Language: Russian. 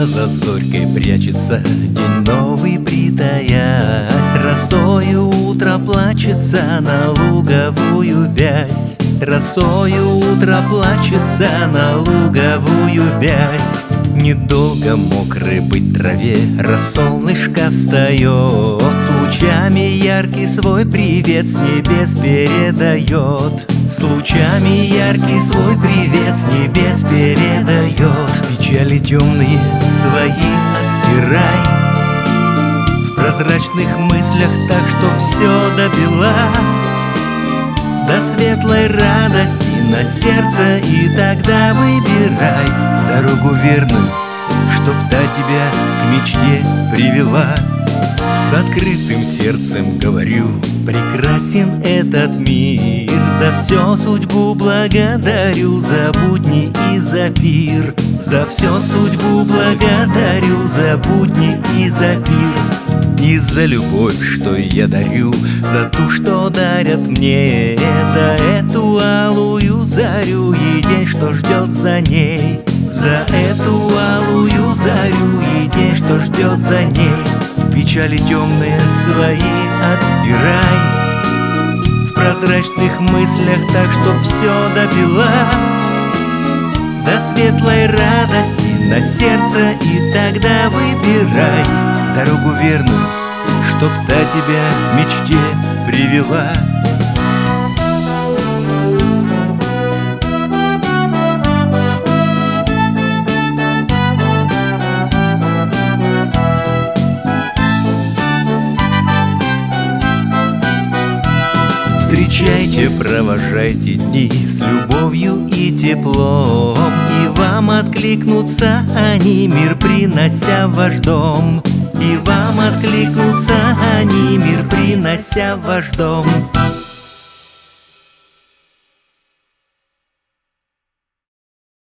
за зорькой прячется день новый, притаясь. Росою утро плачется на луговую бязь. Росою утро плачется на луговую бязь. Недолго мокрой быть траве, рассолнышко встает, с лучами яркий свой привет с небес передает. С лучами яркий свой привет с небес передает. Печали темные свои отстирай в прозрачных мыслях, так что все добела до светлой радости на сердце, и тогда выбирай дорогу верную, чтоб та тебя к мечте привела. С открытым сердцем говорю, прекрасен этот мир. За все судьбу благодарю, за будни и за пир. За все судьбу благодарю, за будни и за пир. И за любовь, что я дарю, за ту, что дарят мне, за эту алую зарю и день, что ждет за ней. За эту алую зарю и день, что ждет за ней. Печали темные свои отстирай в прозрачных мыслях, так чтоб все допила до светлой радости на сердце, и тогда выбирай дорогу верную, чтоб та тебя к мечте привела. Встречайте, провожайте дни с любовью и теплом, и вам откликнутся они, мир принося в ваш дом. И вам откликнутся они, мир принося в ваш дом.